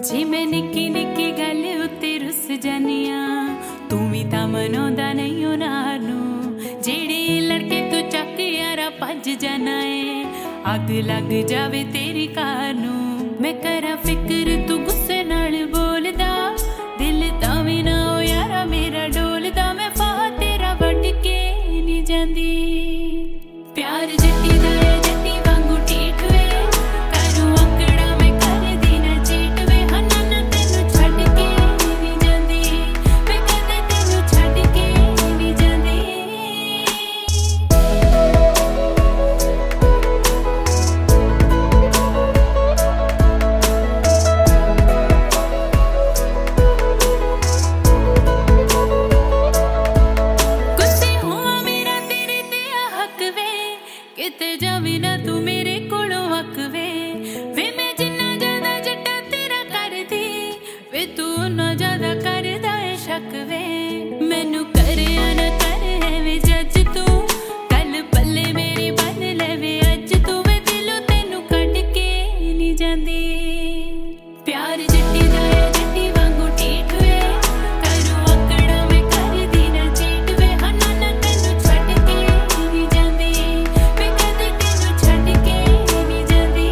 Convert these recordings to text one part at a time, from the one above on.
जी मैं निक्की निक्की गल उत्ते रुस जानिया तू भी तां मनाउंदा नहीं उन्हां नूं जेड़े लड़के तू चक यारा भज जाना है अग लग जावे तेरी कार नूं मैं करा फिक्र तू गुस्से नाल बोलदा दिल तां ना ओ यारा मेरा डोलदा मैं फाह तेरा वट के नहीं जांदी प्यार जट्टी दा जट्टी वांगू टीठ वे करूं आकड़ा मैं कर दी ना चीट वे हन्ना ना तेनू छड्ड के नहीं जांदी मैं कदे तेनू छड्ड के नहीं जांदी गुस्से होवां मेरा तेरे ते हक वे किते जावी ना तू मेरे कोलों हक वे मैं जिन्ना ज्यादा जट्टा तेरा कर दी वे तू ना ज्यादा करदा है शक वे मैनू करया ना कर है वे जज तू कल पल्ले मेरी बन ले वे अज तू वे दिलों तेनू कढ के नहीं जांदी प्यार जट्टी दा जट्टी वांगू टीठ वे करूं आकड़ा मैं कर दी ना चीट वे हन्ना ना तेनू छड्ड के नहीं जांदी मैं कदे तेनू छड्ड के नहीं जांदी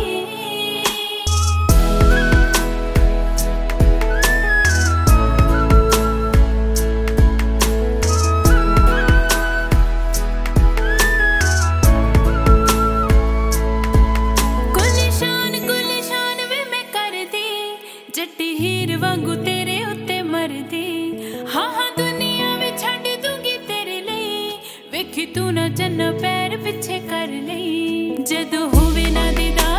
गुलिशान वे मैं कर दी जट्टी हीर वांगू तेरे उत्ते मरदी हाँ हाँ दुनिया में छड्ड दूंगी तेरे लिए वेखी तू ना चन्ना पैर पिछे कर लई जदों होवे ना दीदार